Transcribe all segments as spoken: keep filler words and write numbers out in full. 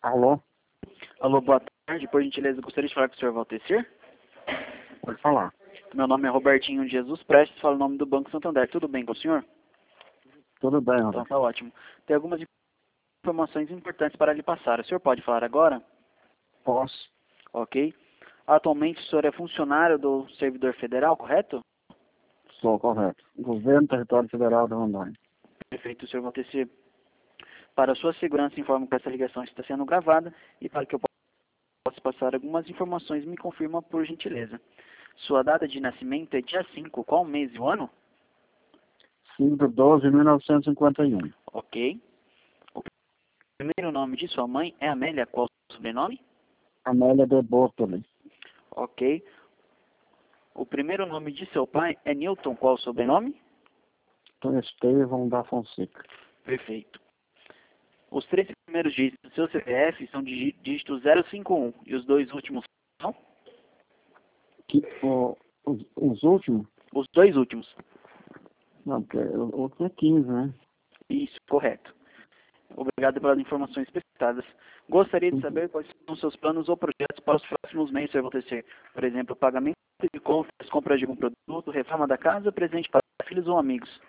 Alô? Alô, boa tarde. Por gentileza, gostaria de falar com o senhor Valtecir? Pode falar. Meu nome é Robertinho de Jesus Prestes, falo o nome do Banco Santander. Tudo bem com o senhor? Tudo bem, Então Roberto. tá ótimo. Tem algumas informações importantes para lhe passar. O senhor pode falar agora? Posso? Ok. Atualmente o senhor é funcionário do servidor federal, correto? Sou correto. Governo Território Federal de Rondônia. Perfeito, senhor Valtecir. Para a sua segurança, informo que essa ligação está sendo gravada e para que eu possa passar algumas informações, me confirma por gentileza. Sua data de nascimento é dia cinco, qual mês e o ano? cinco de doze de mil novecentos e cinquenta e um. Ok. O primeiro nome de sua mãe é Amélia, qual o sobrenome? Amélia de Bortoli. Ok. O primeiro nome de seu pai é Newton, qual o sobrenome? Então, Estevão da Fonseca. Perfeito. Os três primeiros dígitos do seu C P F são dí- dígitos zero cinco um e os dois últimos são? Que, o, os, os últimos? Os dois últimos. Não, porque o outro é quinze, né? Isso, correto. Obrigado pelas informações prestadas. Gostaria de saber quais são os seus planos ou projetos para os próximos meses, senhor Valtecir. Por exemplo, pagamento de contas, compra de algum produto, reforma da casa, presente para filhos ou amigos.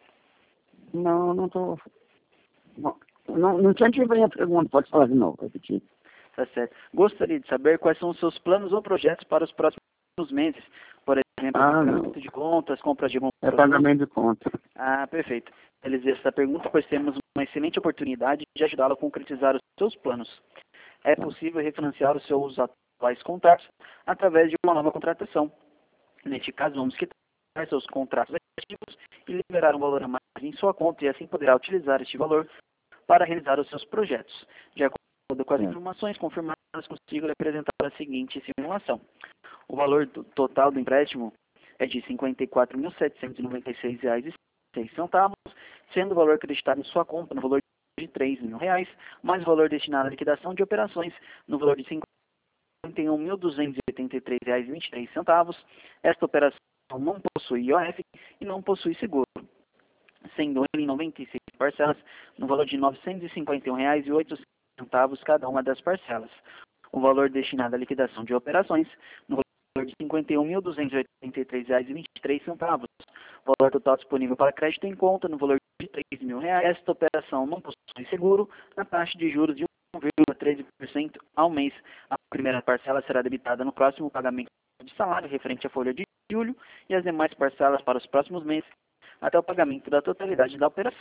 Não, não tô... Não, não, não entendi bem a pergunta. Pode falar de novo, repetir. Tá certo. Gostaria de saber quais são os seus planos ou projetos para os próximos meses. Por exemplo, Ah, pagamento não. de contas, compra de algum É produto. pagamento de conta. Ah, perfeito. Realizei essa pergunta, pois temos uma excelente oportunidade de ajudá-lo a concretizar os seus planos. É Tá. possível refinanciar os seus atuais contratos através de uma nova contratação. Neste caso, vamos quitar seus contratos ativos e liberar um valor a mais em sua conta e assim poderá utilizar este valor para realizar os seus projetos. De acordo com as É. informações confirmadas, consigo lhe apresentar a seguinte simulação. O valor do, total do empréstimo é de cinquenta e quatro mil setecentos e noventa e seis reais e seis centavos, sendo o valor acreditado em sua conta no valor de três mil reais, mais o valor destinado à liquidação de operações no valor de cinquenta e um mil duzentos e oitenta e três reais e vinte e três centavos. Esta operação não possui I O F e não possui seguro, sendo ele em noventa e seis parcelas no valor de novecentos e cinquenta e um reais e oito centavos cada uma das parcelas. O valor destinado à liquidação de operações no valor de cinquenta e um mil duzentos e oitenta e três reais e vinte e três centavos. O valor total disponível para crédito em conta no valor de três mil reais. Esta operação não possui seguro na taxa de juros de um vírgula treze por cento ao mês. A primeira parcela será debitada no próximo pagamento de salário referente à folha de julho e as demais parcelas para os próximos meses até o pagamento da totalidade da operação.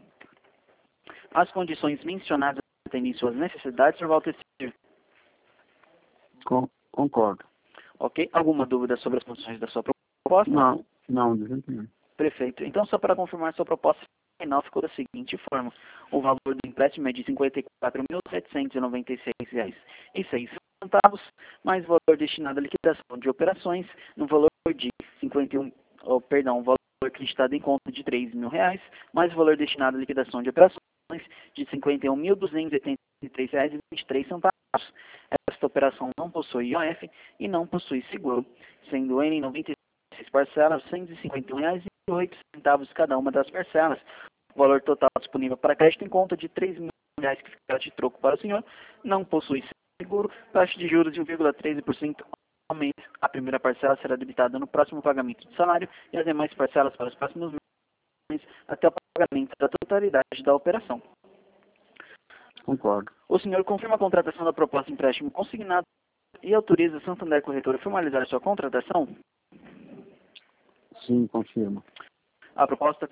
As condições mencionadas atendem suas necessidades, senhor Valtecir? Con concordo. Ok? Alguma dúvida sobre as condições da sua proposta? Não, não, de jeito nenhum. Perfeito. Então, só para confirmar, sua proposta final ficou da seguinte forma. O valor do empréstimo é de cinquenta e quatro mil setecentos e noventa e seis reais e seis centavos, mais o valor destinado à liquidação de operações no valor de cinquenta e um, oh, perdão, o valor acreditado em conta de três mil reais, mais o valor destinado à liquidação de operações de cinquenta e um mil duzentos e oitenta e três reais e vinte e três centavos. Esta operação não possui I O F e não possui seguro, sendo ele em noventa e seis parcelas, cento e cinquenta e um reais e oito centavos cada uma das parcelas. O valor total disponível para crédito em conta de três mil reais que fica de troco para o senhor, não possui seguro, taxa de juros de um vírgula treze por cento ao mês. A primeira parcela será debitada no próximo pagamento de salário e as demais parcelas para os próximos meses até o pagamento da totalidade da operação. Concordo. O senhor confirma a contratação da proposta de empréstimo consignado e autoriza a Santander Corretora a formalizar a sua contratação? Sim, confirmo. A proposta,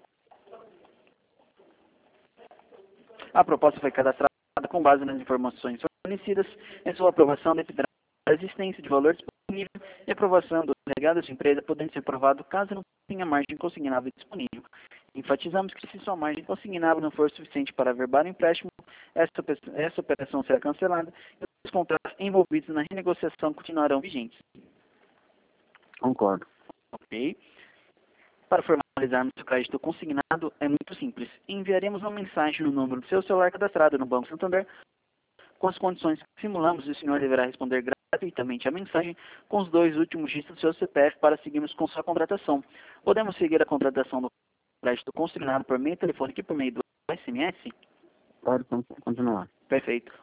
a proposta foi cadastrada com base nas informações fornecidas. Em sua aprovação dependerá da existência de valor disponível e aprovação dos delegados de empresa, podendo ser aprovado caso não tenha margem consignável disponível. Enfatizamos que se sua margem consignável não for suficiente para averbar o empréstimo, essa, essa operação será cancelada e os contratos envolvidos na renegociação continuarão vigentes. Concordo. Ok? Para formalizarmos o crédito consignado é muito simples. Enviaremos uma mensagem no número do seu celular cadastrado no Banco Santander com as condições que simulamos e o senhor deverá responder gratuitamente a mensagem com os dois últimos dígitos do seu C P F para seguirmos com sua contratação. Podemos seguir a contratação do crédito consignado por meio telefônico e por meio do S M S? Pode con- continuar. Perfeito.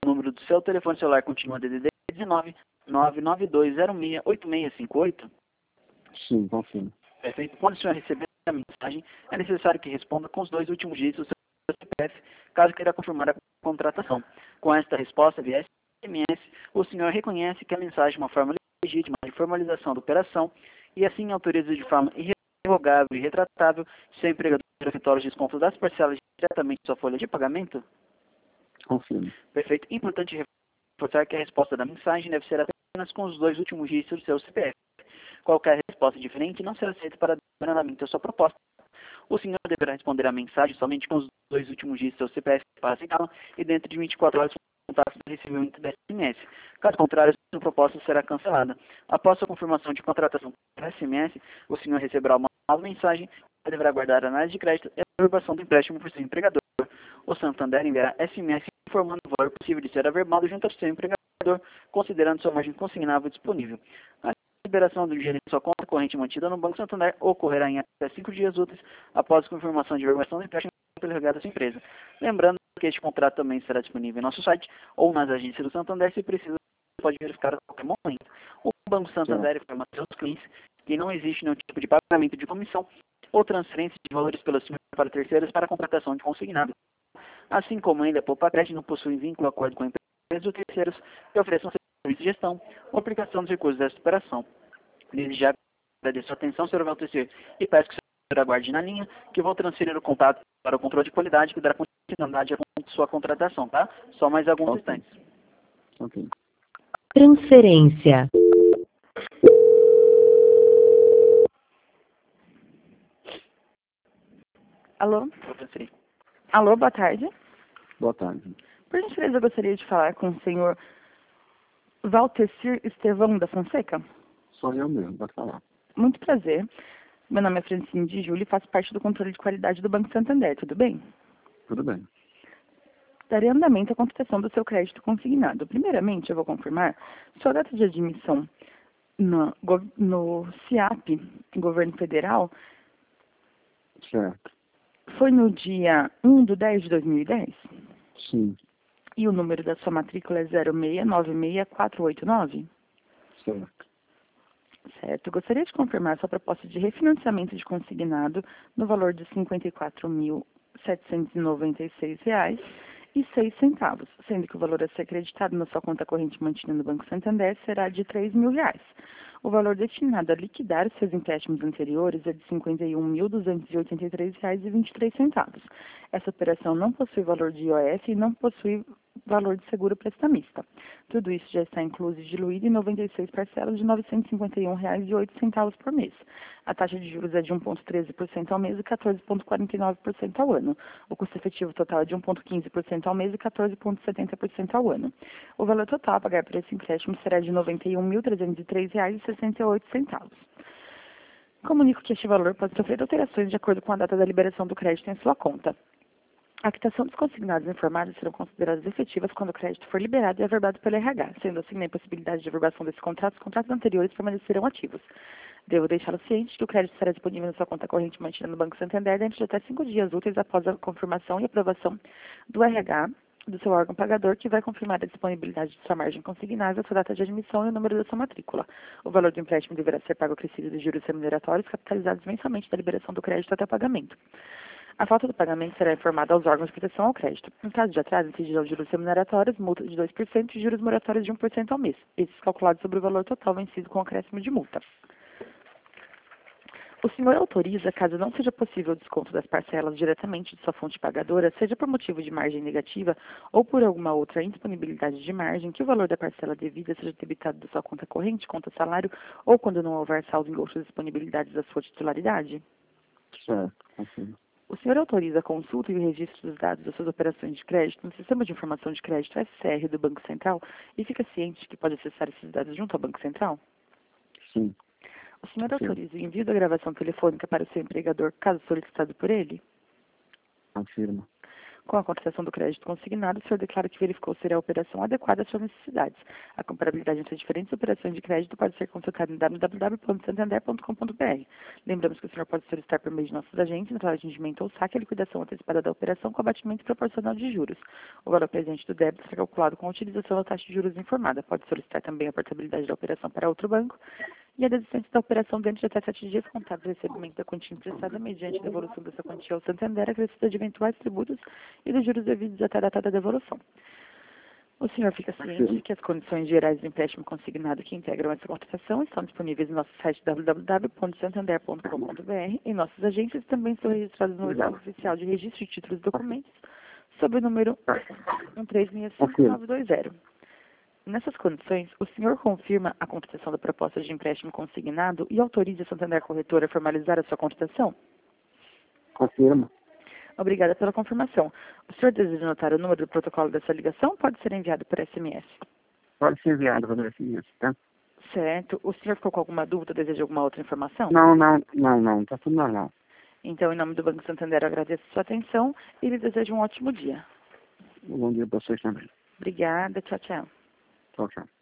número do seu telefone celular continua D D D dezenove, nove nove dois zero seis, oito seis cinco oito? Sim, confirmo. Perfeito. Quando o senhor receber a mensagem, é necessário que responda com os dois últimos dígitos do seu C P F, caso queira confirmar a contratação. Com esta resposta via S M S, o senhor reconhece que a mensagem é uma forma legítima de formalização da operação e assim autoriza de forma irrevogável e retratável seu empregador a efetuar os descontos das parcelas diretamente em sua folha de pagamento? Confirmo. Perfeito. Importante reforçar que a resposta da mensagem deve ser apenas com os dois últimos dígitos do seu C P F. Qualquer resposta diferente não será aceita para andamento da sua proposta. O senhor deverá responder a mensagem somente com os dois últimos dígitos do seu C P F para aceitá-la e dentro de vinte e quatro horas o contato do recebimento da S M S. Caso contrário, a sua proposta será cancelada. Após a confirmação de contratação por S M S, o senhor receberá uma nova mensagem e deverá aguardar a análise de crédito e a averbação do empréstimo por seu empregador. O Santander enviará S M S informando o valor possível de ser averbado junto ao seu empregador, considerando sua margem consignável disponível. A liberação do dinheiro em sua conta corrente mantida no Banco Santander ocorrerá em até cinco dias úteis após a confirmação de averbação do empréstimo pelo delegado da sua empresa. Lembrando que este contrato também estará disponível em nosso site ou nas agências do Santander, se precisa, pode verificar a qualquer momento. O Banco Santander informa aos seus clientes que não existe nenhum tipo de pagamento de comissão ou transferência de valores pelo senhor para terceiros para a contratação de consignado. Assim como ainda a Poupa Crédito não possui vínculo ou acordo com empresas ou terceiros que ofereçam serviço de gestão ou aplicação dos recursos desta operação. Desde já agradeço a atenção, senhor Valtecer, e peço que o senhor aguarde na linha, que vou transferir o contato para o controle de qualidade que dará continuidade à sua contratação, tá? Só mais alguns Ok. instantes. Ok. Transferência. Alô? Vou transferir. Alô, boa tarde. Boa tarde. Por gentileza, eu gostaria de falar com o senhor Valtecir Estevão da Fonseca. Sou eu mesmo, pode falar. Muito prazer. Meu nome é Francine de Júlio e faço parte do controle de qualidade do Banco Santander, tudo bem? Tudo bem. Darei andamento à computação do seu crédito consignado. Primeiramente, eu vou confirmar sua data de admissão no, go- no C I A P, Governo Federal, Certo. foi no dia um de dez de dois mil e dez? Sim. E o número da sua matrícula é zero seis nove seis quatro oito nove? Certo. Certo. Gostaria de confirmar sua proposta de refinanciamento de consignado no valor de cinquenta e quatro mil setecentos e noventa e seis reais e seis centavos, sendo que o valor a ser acreditado na sua conta corrente mantida no Banco Santander será de três mil reais. O valor destinado a liquidar seus empréstimos anteriores é de cinquenta e um mil duzentos e oitenta e três reais e vinte e três centavos. Essa operação não possui valor de I O F e não possui valor de seguro prestamista. Tudo isso já está incluso e diluído em noventa e seis parcelas de novecentos e cinquenta e um reais e oito centavos por mês. A taxa de juros é de um vírgula treze por cento ao mês e quatorze vírgula quarenta e nove por cento ao ano. O custo efetivo total é de um vírgula quinze por cento ao mês e quatorze vírgula setenta por cento ao ano. O valor total a pagar por esse empréstimo será de noventa e um mil trezentos e três reais e sessenta e oito centavos. Comunico que este valor pode sofrer alterações de acordo com a data da liberação do crédito em sua conta. A quitação dos consignados informados serão consideradas efetivas quando o crédito for liberado e averbado pelo R H. Sendo assim, na impossibilidade de averbação desse contrato, os contratos anteriores permanecerão ativos. Devo deixá-lo ciente de que o crédito será disponível na sua conta corrente mantida no Banco Santander dentro de até cinco dias úteis após a confirmação e aprovação do R H do seu órgão pagador, que vai confirmar a disponibilidade de sua margem consignável, a sua data de admissão e o número da sua matrícula. O valor do empréstimo deverá ser pago acrescido de juros remuneratórios capitalizados mensalmente da liberação do crédito até o pagamento. A falta do pagamento será informada aos órgãos de proteção ao crédito. Em caso de atraso, incidirão juros remuneratórios, multa de dois por cento e juros moratórios de um por cento ao mês, esses calculados sobre o valor total vencido com acréscimo de multa. O senhor autoriza, caso não seja possível o desconto das parcelas diretamente de sua fonte pagadora, seja por motivo de margem negativa ou por alguma outra indisponibilidade de margem, que o valor da parcela devida seja debitado da sua conta corrente, conta salário, ou quando não houver saldo em outras disponibilidades da sua titularidade? Certo. Confirmo. O senhor autoriza a consulta e o registro dos dados das suas operações de crédito no Sistema de Informação de Crédito S C R do Banco Central e fica ciente de que pode acessar esses dados junto ao Banco Central? Sim. O senhor Sim. autoriza o envio da gravação telefônica para o seu empregador, caso solicitado por ele? Confirmo. Com a contratação do crédito consignado, o senhor declara que verificou ser a operação adequada às suas necessidades. A comparabilidade entre as diferentes operações de crédito pode ser consultada em w w w ponto santander ponto com ponto b r. Lembramos que o senhor pode solicitar por meio de nossos agentes, entrar de atendimento ou saque, a liquidação antecipada da operação com abatimento proporcional de juros. O valor presente do débito será calculado com a utilização da taxa de juros informada. Pode solicitar também a portabilidade da operação para outro banco e a desistência da operação dentro de até sete dias contados do recebimento da quantia emprestada mediante devolução dessa quantia ao Santander, acrescida de eventuais tributos e dos juros devidos até a data da devolução. O senhor fica ciente que as condições gerais do empréstimo consignado que integram essa contratação estão disponíveis no nosso site w w w ponto santander ponto com ponto b r e nossas agências também estão registradas no Livro Oficial de Registro de Títulos e Documentos sob o número um três seis cinco nove dois zero. Nessas condições, o senhor confirma a contratação da proposta de empréstimo consignado e autoriza a Santander Corretora a formalizar a sua contratação? Confirma. Obrigada pela confirmação. O senhor deseja anotar o número do protocolo dessa ligação? Pode ser enviado por S M S. Pode ser enviado por S M S, tá? Certo. O senhor ficou com alguma dúvida ou deseja alguma outra informação? Não, não, não, não. Tá tudo normal. Então, em nome do Banco Santander, eu agradeço a sua atenção e lhe desejo um ótimo dia. Bom dia para vocês também. Obrigada. Tchau, tchau. Tchau, tchau.